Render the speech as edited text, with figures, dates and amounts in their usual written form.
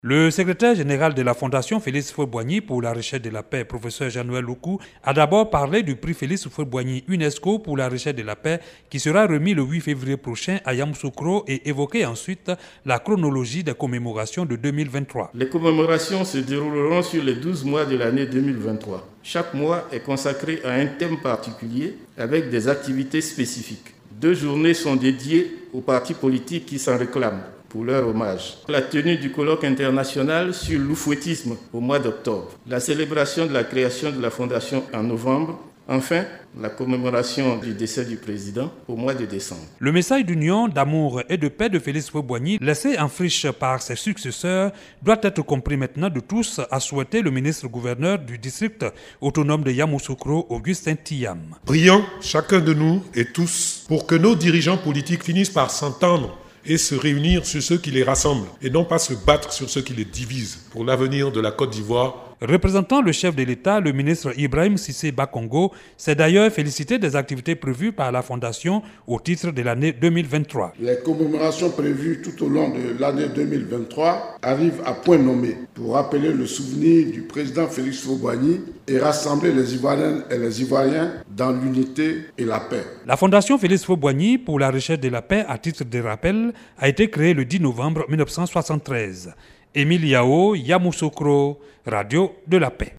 Le secrétaire général de la Fondation Félix Houphouët-Boigny pour la recherche de la paix, professeur Jean-Noël Loukou, a d'abord parlé du prix Félix Houphouët-Boigny UNESCO pour la recherche de la paix qui sera remis le 8 février prochain à Yamoussoukro et évoqué ensuite la chronologie des commémorations de 2023. Les commémorations se dérouleront sur les 12 mois de l'année 2023. Chaque mois est consacré à un thème particulier avec des activités spécifiques. 2 journées sont dédiées aux partis politiques qui s'en réclament pour leur hommage. La tenue du colloque international sur l'oufouettisme au mois d'octobre. La célébration de la création de la Fondation en novembre. Enfin, la commémoration du décès du président au mois de décembre. Le message d'union, d'amour et de paix de Félix Houphouët-Boigny, laissé en friche par ses successeurs, doit être compris maintenant de tous, a souhaité le ministre-gouverneur du district autonome de Yamoussoukro, Augustin Thiam. Prions chacun de nous et tous pour que nos dirigeants politiques finissent par s'entendre et se réunir sur ceux qui les rassemblent et non pas se battre sur ceux qui les divisent pour l'avenir de la Côte d'Ivoire. Représentant le chef de l'État, le ministre Ibrahim Cissé Bakongo s'est d'ailleurs félicité des activités prévues par la Fondation au titre de l'année 2023. Les commémorations prévues tout au long de l'année 2023 arrivent à point nommé pour rappeler le souvenir du président Félix Houphouët-Boigny et rassembler les Ivoiriennes et les Ivoiriens dans l'unité et la paix. La Fondation Félix Houphouët-Boigny pour la recherche de la paix, à titre de rappel, a été créée le 10 novembre 1973. Émile Yao, Yamoussoukro, Radio de la Paix.